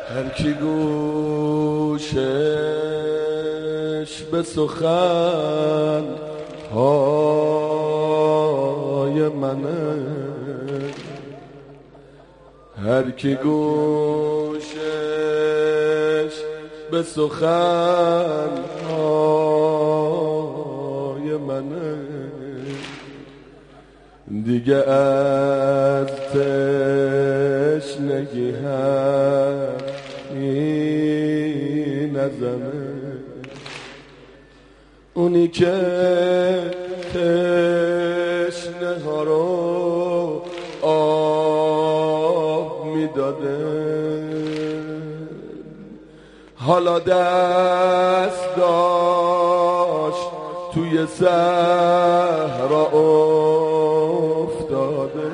هر کی گوشش به سخن های منه، هر کی گوشش به سخن های منه، دیگه از تشنگی همی نزنه. اونی که تشنه ها رو آب میداده، حالا دست داشت توی صحرا افتاده،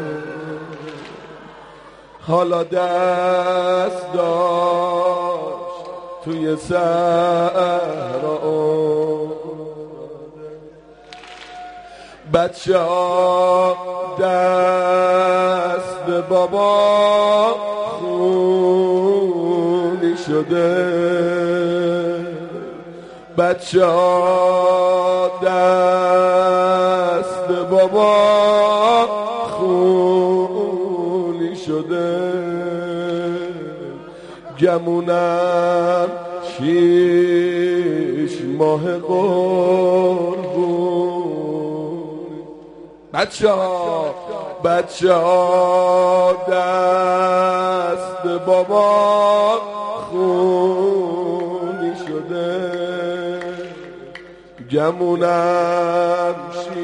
حالا دست داشت توی صحرا افتاده. بچه ها دست بابا خونی شده، بچه ها دست بابا خونی شده، گمونم 6 ماه قربون. بچه ها دست بابا خونی شده، گمونم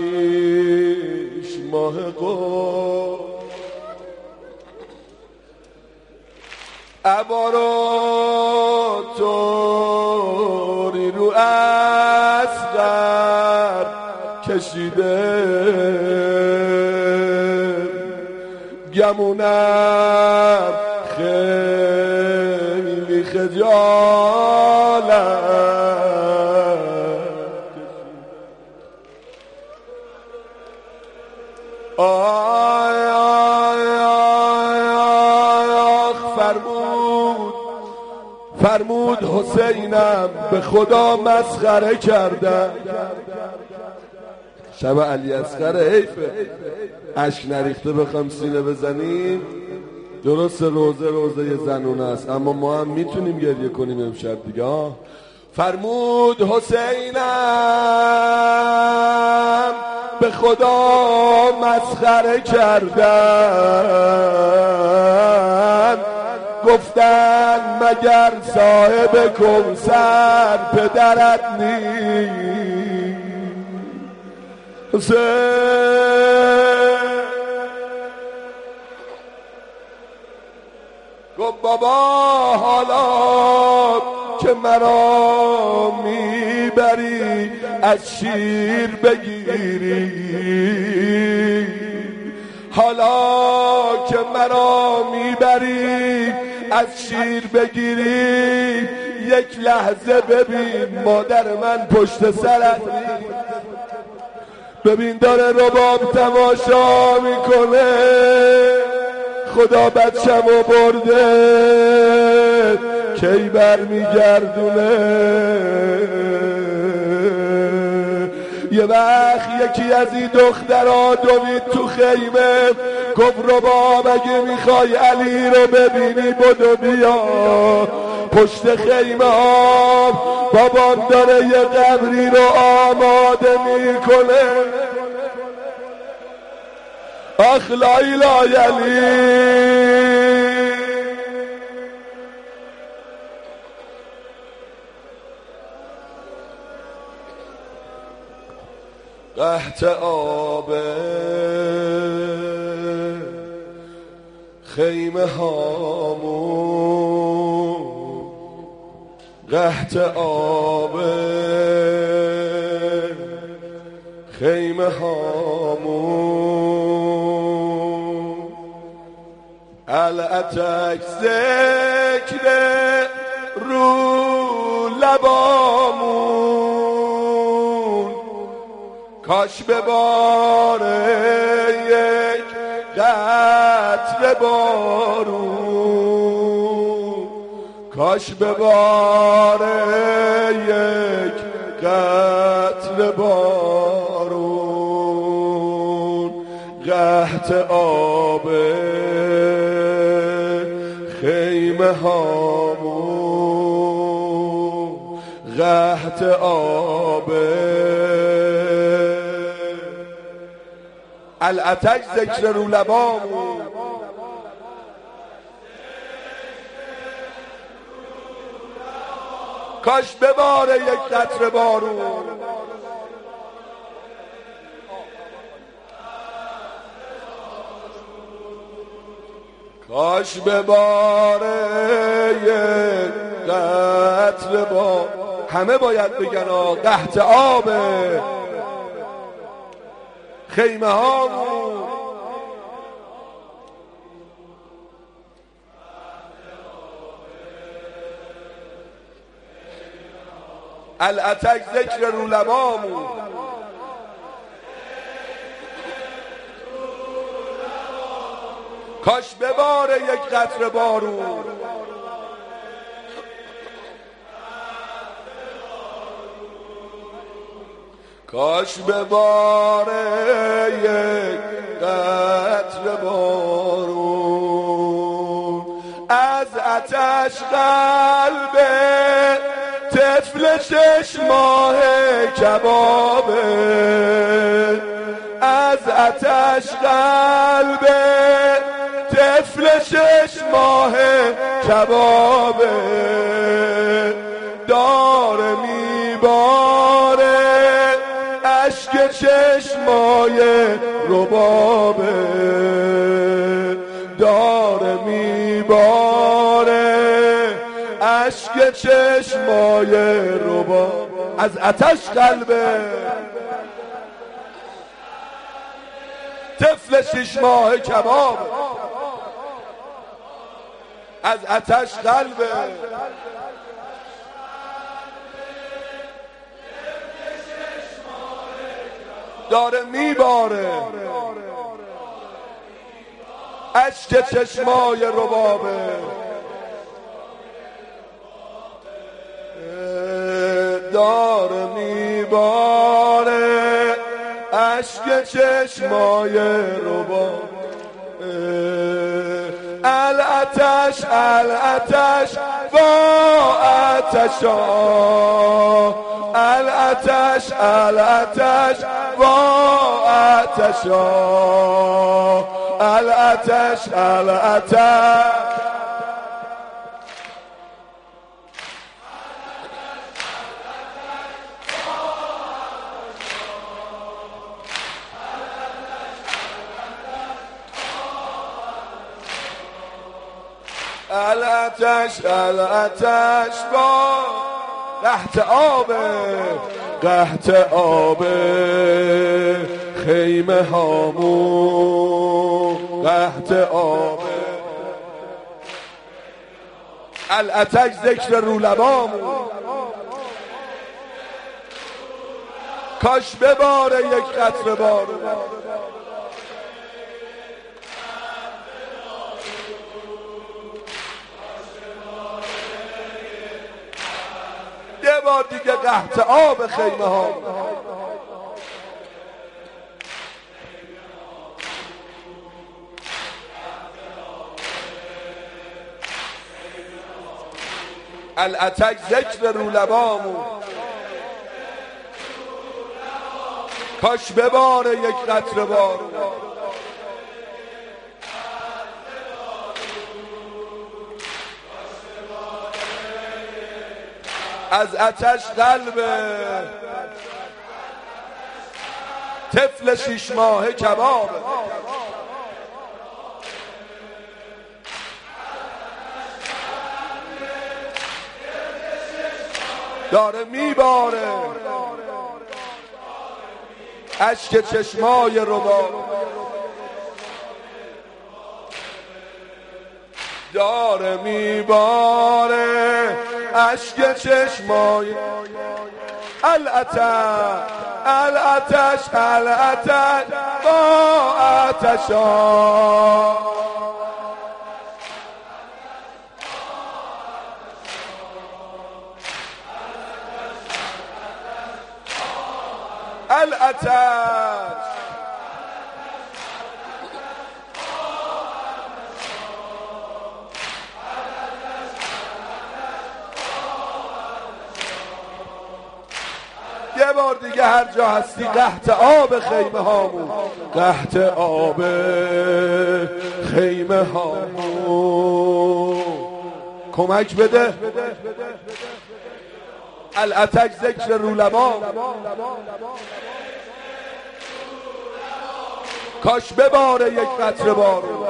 6 ماه قربون. عبارو طوری رو اصغر کشیده، گمونم خیلی خجالت. آی آی آی آی فرمود حسینم به خدا مسخره کردن. شب علی اصغر حیفه اشک نریخته بخوام سینه بزنیم. درست روزه یه زنونه است، اما ما هم میتونیم گریه کنیم امشب دیگه. فرمود حسینم به خدا مسخره کردن، گفتن مگر صاحب کوثر پدرت نیست؟ گفت بابا حالا که مرا میبری از شیر بگیری، حالا که مرا میبری از شیر بگیری، یک لحظه ببین مادر من پشت سرت، ببین داره رباب تماشا میکنه، خدا بچه‌مو برده کی برمیگردونه. یه وقت یکی از این دخترها دوید تو خیمه، گفت رباب اگه میخوای علی رو ببینی بدو بیا پشت خیمه ها، بابام داره یه قبری رو آماده میکنه. آخ لایلا علی، قحط آب خیمه هامون، قحط آب خیمه هامون، الاتک ذکر رو لبامون، کاش بباره یک قطره بارون کاش بباره یک قطره بارون قحط آب خیمه هامون قحط آب العتش ذکر رو لبامون کاش بباره یک قطره بارون کاش بباره یک قطره بارون همه باید بگن قحط آب خیمه هامون العتک ذکر رو لبامون کاش بباره یک قطره بارون کاش بباره یک قطره بارون از آتش قلب طفل 6 ماه کبابه از آتش قلب طفل 6 ماه کبابه داره میباره اشک چشمای ربابه داره میباره اشک چشمای رباب از آتش قلبه طفل 6 ماه کباب از آتش قلبه داره میباره اشک چشمای ربابه داره میباره اشک چشمای ربابه العتش العتش با آتشا العتش العتش با آتشا العتش العتش العتش العتش با قحط آب قحط آب خیمه هامون قحط آب العتش ذکر رو لبامون کاش بباره یک قطره بارون یه بار دیگه قحط آب خیمه ها العتک ذکر رو لبامون کاش بباره یک قطره بارون از آتش قلبه طفل 6 ماه کبابه داره میباره اشک چشمای رباب داره میباره اشک چشمای العتش العتش العتش با آتشا الاتش یه بار دیگه هر جا هستی قحط آب خیمه هامون، قحط آب خیمه هامون کمک بده. الاتک ذکر رولما، کاش بباره یک قطره بارون،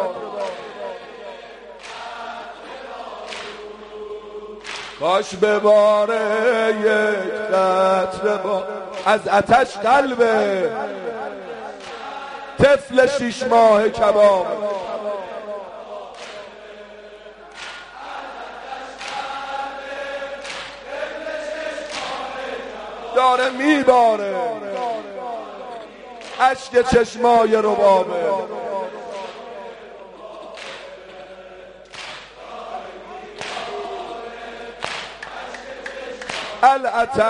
کاش بباره یک قطره بارون. از آتش قلب طفل 6 ماه کباب، داره میباره اشک چشمای ربابه. الاتش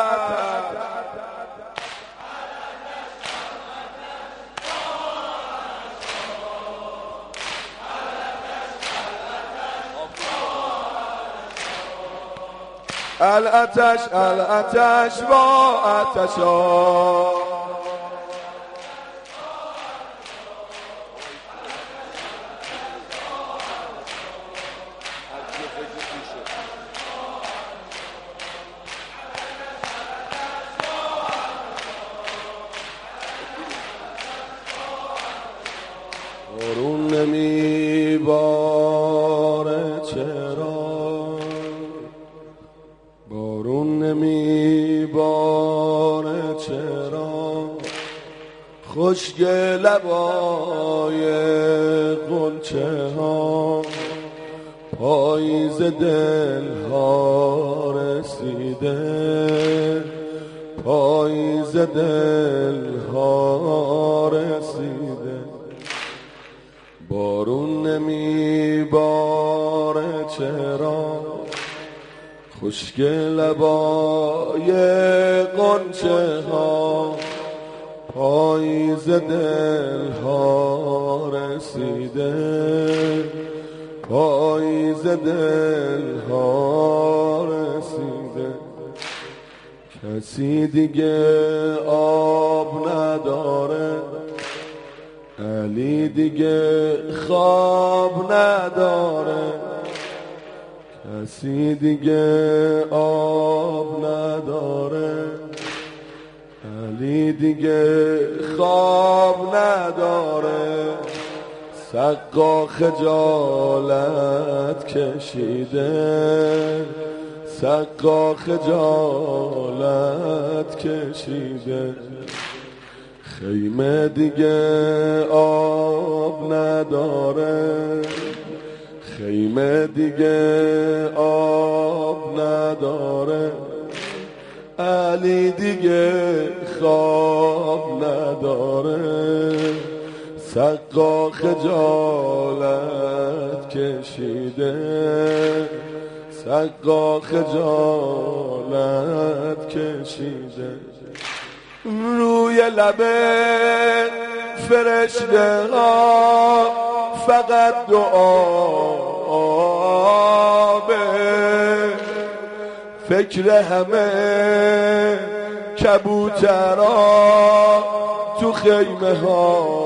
الاتش الاتش با آتشا، بارون نمیباره چرا، بارون نمیباره چرا، خشک لبای غنچه ها، پاییز دل ها رسیده، پاییز دل ها رسیده. بارون نمیباره چرا، خشک لبای غنچه ها، پاییز دل ها رسیده، پاییز دل ها رسیده. کسی دیگه آب نداره، علی دیگه خواب نداره، کسی دیگه آب نداره، علی دیگه خواب نداره. سقا خجالت کشیده، سقا خجالت کشیده. خیمه دیگه آب نداره، خیمه دیگه آب نداره، علی دیگه خواب نداره. سقا خجالت کشیده، سقا خجالت کشیده. روی لبه فرشته ها فقط دعابه، فکر همه کبوترها تو خیمه ها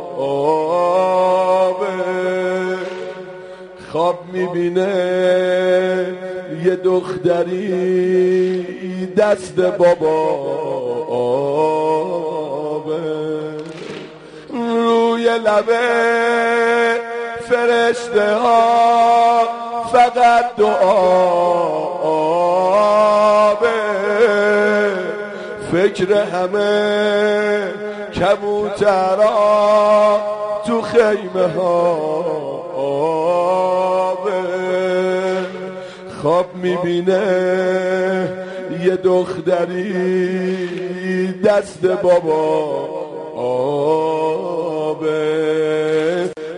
خواب میبینه یه دختری دست بابا روی لبه فرشته ها فقط دعابه، فکر همه کبوترها تو خیمه ها خواب میبینه یه دختری دست بابا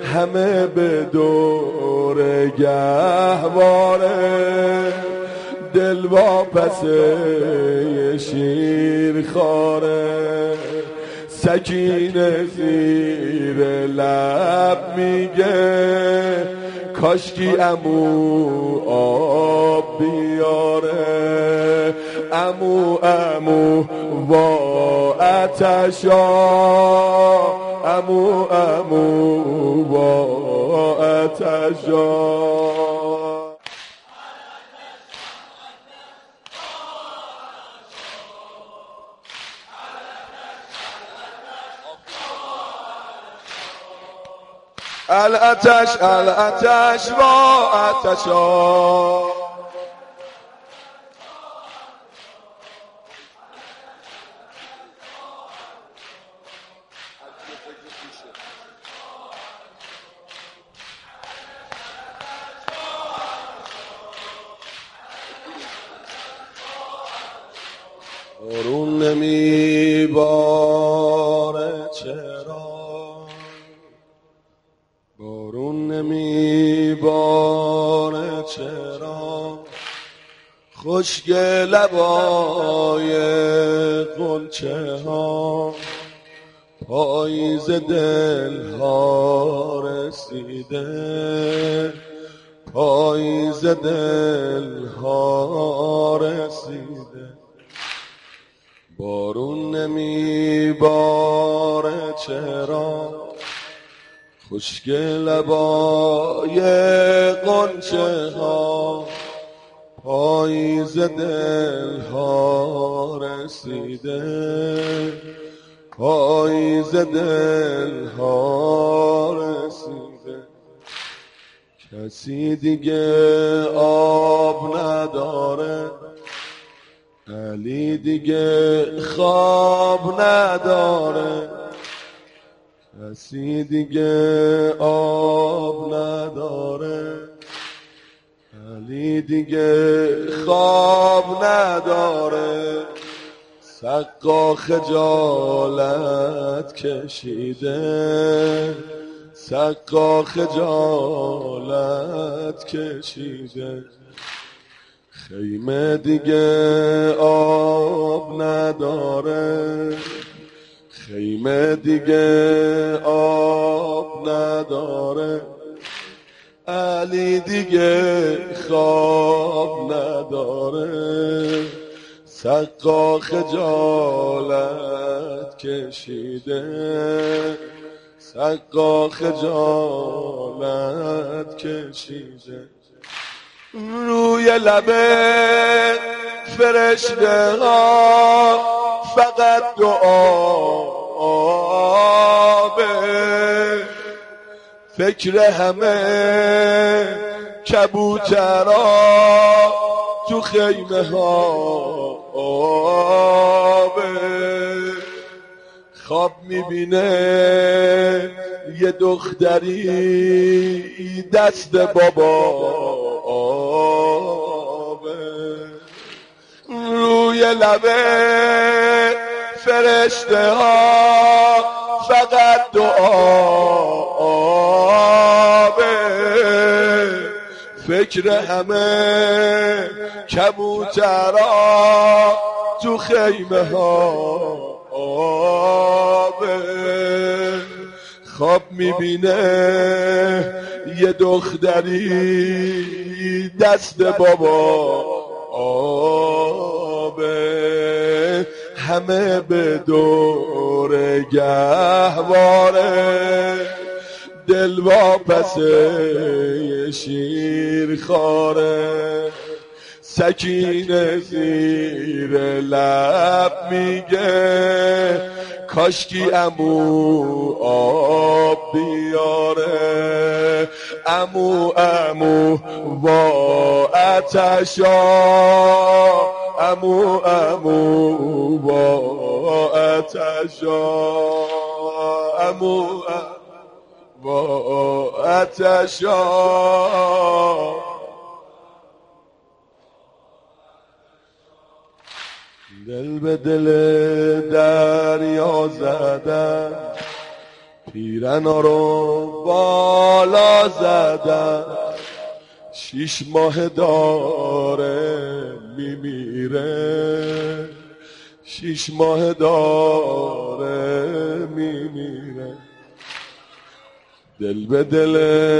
همه به دور گهواره دل واپس شیر خاره سکینه زیر لب میگه کاشکی عمو آب بیاره عمو عمو وا آتشا عمو عمو وا آتشا الاتش الاتش و آتشا بارون نمیباره چرا بارون نمیباره چرا خشک لبای غنچه ها پاییز دل ها رسیده پاییز دل ها رسیده بارون نمیباره چرا خشک لبای غنچه ها پاییز دل ها رسیده پاییز دل ها رسیده کسی دیگه آب نداره علی دیگه خواب نداره کسی دیگه آب نداره علی دیگه خواب نداره سقا خجالت کشیده سقا خجالت کشیده خیمه دیگه آب نداره خیمه دیگه آب نداره علی دیگه خواب نداره سقا خجالت کشیده سقا خجالت کشیده روی لبه فرشته ها فقط دعابه فکر همه کبوترها تو خیمه ها خواب میبینه یه دختری دست بابا روی لبه فرشته ها فقط دعابه فکر همه کبوترها تو خیمه ها خواب میبینه یه دختری دست بابا همه به دور گهواره دل واپس شیر خاره سکینه زیر لب میگه کاشکی عمو آب بیاره عمو عمو وا آتشا عمو عمو وا آتشا عمو وا آتشا دل به دل دریا زدن پیرنا رو بالا زدن 6 ماه داره میمیره، 6 ماه داره میمیره. دل به دل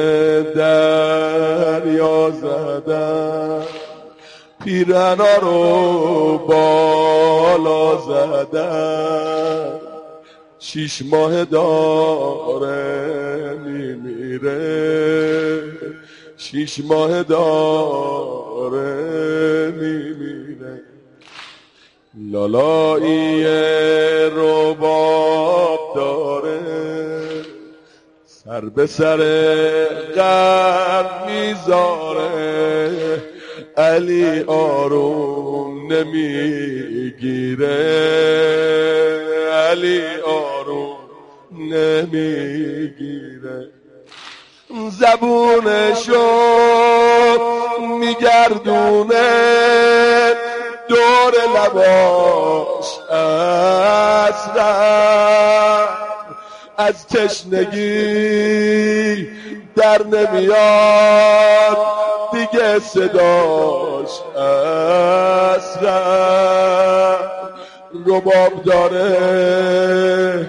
دریا زدن، پیرهنا رو بالا زدن، 6 ماه داره میمیره، 6 ماه داره میمیره. لالایی رباب داره، سر به سر غم میذاره، علی آروم نمیگیره، علی آروم نمیگیره. زبونشو میگردونه دور لباش اصلا، از تشنگی در نمیاد دیگه صداش اصلا. رباب داره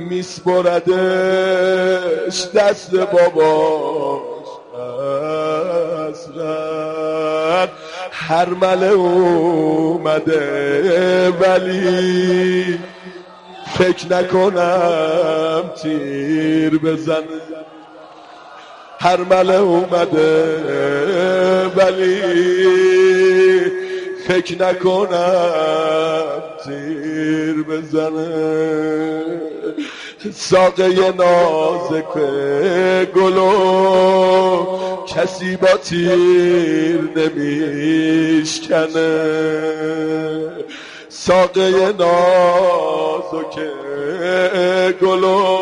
میسپردش دست باباش اصلا. هرمله اومده ولی فکر نکنم تیر بزنه. هرمله اومده ولی فکر نکنم تیر بزنه. ساقه نازک گلو کسی با تیر نمیشکنه، ساقه نازک گلو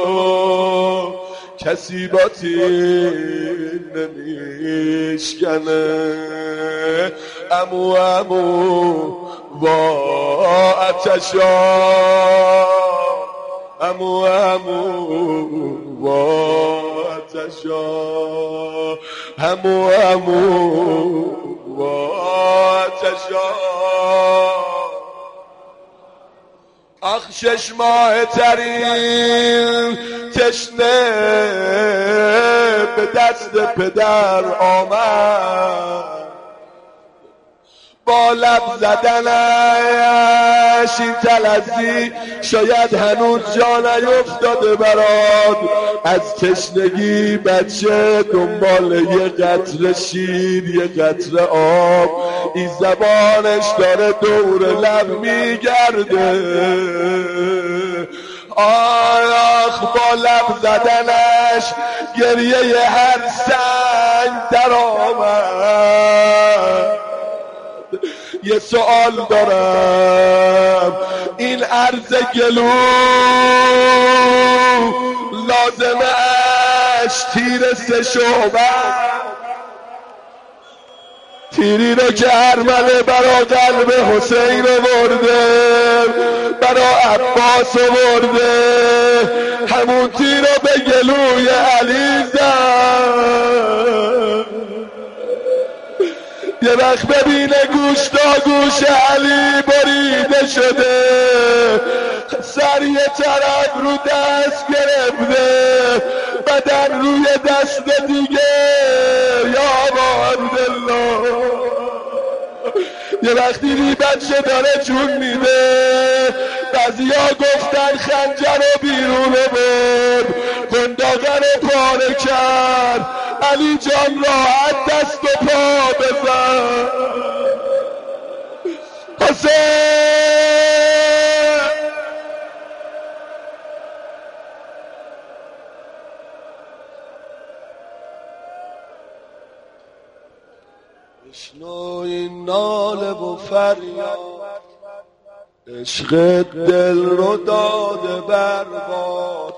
کسی با تیر نمیشکنه. عمو عمو با آتشا، عمو عمو با آتشا، عمو عمو با آتشا. آخ 6 ماه ترین تشنه به دست پدر آمد، با لب زدنش این تلذی شاید هنوز جا نیفتاده برات. از تشنگی بچه دنبال یه قطره شیر، یه قطره آب، این زبانش داره دور لب میگرده. آخ با لب زدنش گریه هر سنگ در آمد. یه سوال دارم، این عرض گلو لازمش تیر 3 شعبه، تیری رو که ارمله برا قلب حسین آورده، برا عباس آورده، همون تیر رو به گلوی علی زد. یه وقت ببینه گوش تا گوش علی بریده شده، سر یه طرف رو دست گرفته، بدن روی دست دیگه، یا عبدالله. یه وقتی دیدی بچه داره جون میده، بعضیا گفتن خنجر رو بیرون برد، قنداقه رو پاره کرد، علی جان راحت دست و پا بزن. حسین بشنو این ناله و فریاد، عشق دل رو داده برباد،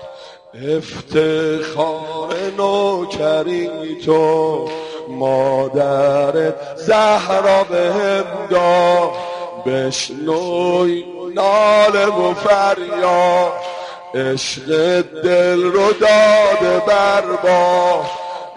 افتخار نوکری تو مادرت زهرا بهم داد. بشنوی ناله و فریاد، عشق دل رو داده برباد،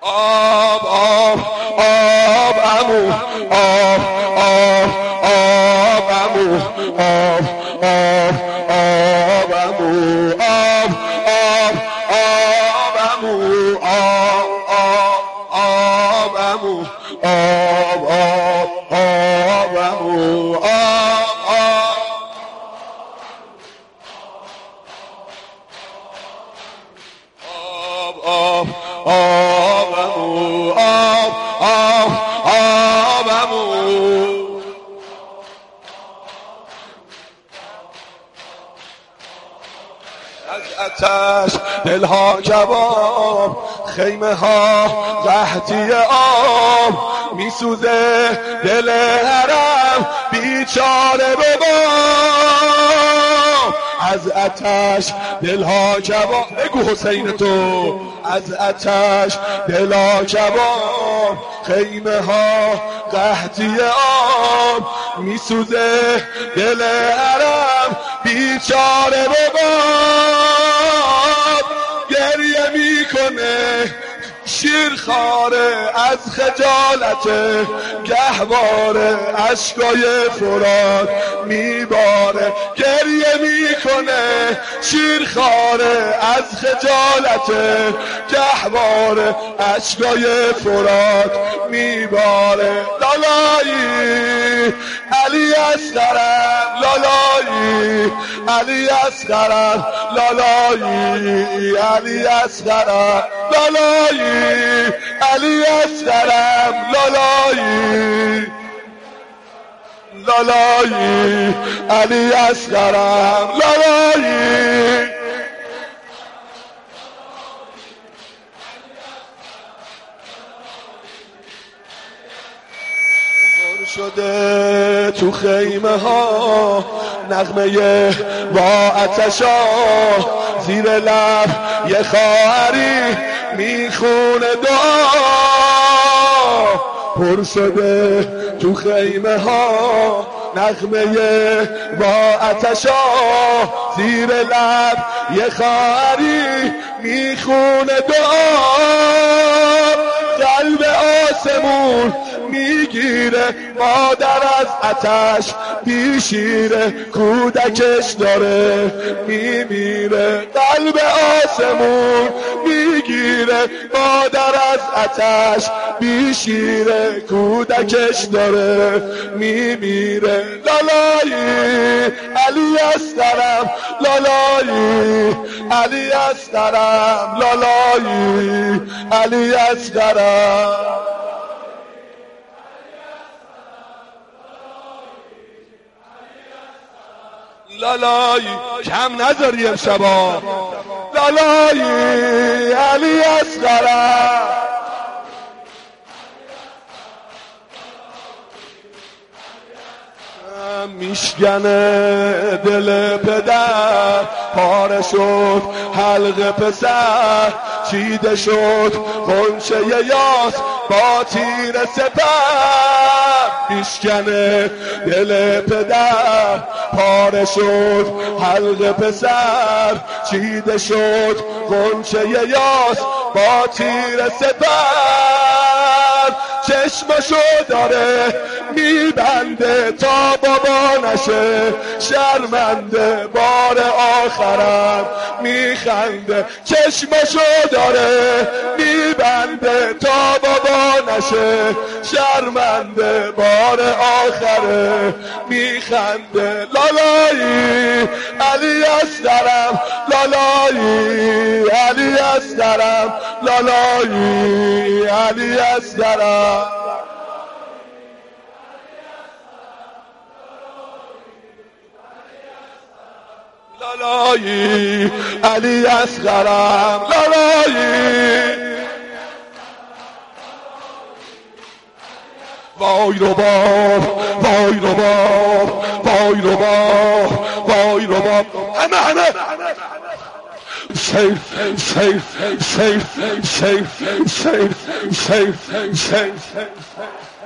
آب آب آب عمو آب آب آب عمو آب آب آب عمو آب آب آب عمو آب آب آب عمو آب آب آب عمو آب آب آب آب عمو آب آب آب عمو از آتش دلها کباب خیمه ها قحطی آب میسوزه دل حرم بیچاره بابا از آتش دلها کباب بگو حسین تو از آتش دلها کباب خیمه ها قحطی آب میسوزه دل حرم بیچاره بابا گریه میکنه شیرخواره از خجالت گهواره اشکای فرات میباره گریه میکنه شیرخواره از خجالت گهواره اشکای فرات میباره لالایی علی اصغرم لالایی علی اصغرم لالایی علی اصغرم لالایی علی اصغرم لالایی لالایی علی اصغرم لالایی شده تو خیمه ها نغمه با آتشا زیر لب یه خواهری میخونه دعا پر شده تو خیمه ها نغمه با آتشا زیر لب یه خواهری میخونه دعا قلب آسمون میگیره مادر از آتش بیشیره کودکش داره میمیره قلب آسمون میگیره مادر از آتش بیشیره کودکش داره میمیره لالایی علی اصغرم لالایی علی اصغرم لالایی علی اصغرم لالایی کم نذاری امشبا لالایی علی اصغرم میشکنه دل پدر پاره شد حلق پسر چیده شد غنچه یاس با تیر سپر میشکنه دل پدر پاره شد حلق پسر چیده شد غنچه یاس با تیر سپر چشمشو داره میبنده تا بابا نشه شرمنده بار آخرم میخنده چشمشو داره میبنده تا بابا نشه شرمنده بار آخره میخنده لالایی علی اصغرم لالایی علی اصغرم لالایی علی اصغرم لالایی علی اصغرم لالایی وای رباب وای رباب وای رباب وای رباب همه سیف سیف سیف سیف سیف سیف سیف